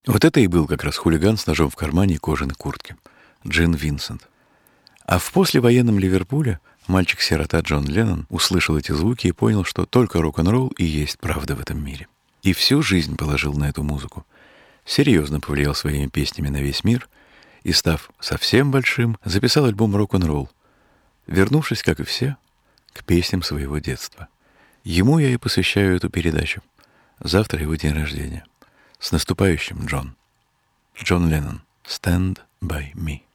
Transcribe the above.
Вот это и был как раз хулиган с ножом в кармане и кожаной куртке. Джин Винсент. А в послевоенном Ливерпуле мальчик-сирота Джон Леннон услышал эти звуки и понял, что только рок-н-ролл и есть правда в этом мире. И всю жизнь положил на эту музыку. Серьезно повлиял своими песнями на весь мир и, став совсем большим, записал альбом «Рок-н-ролл», вернувшись, как и все, к песням своего детства. Ему я и посвящаю эту передачу. Завтра его день рождения. С наступающим, Джон. Джон Леннон. Stand by me.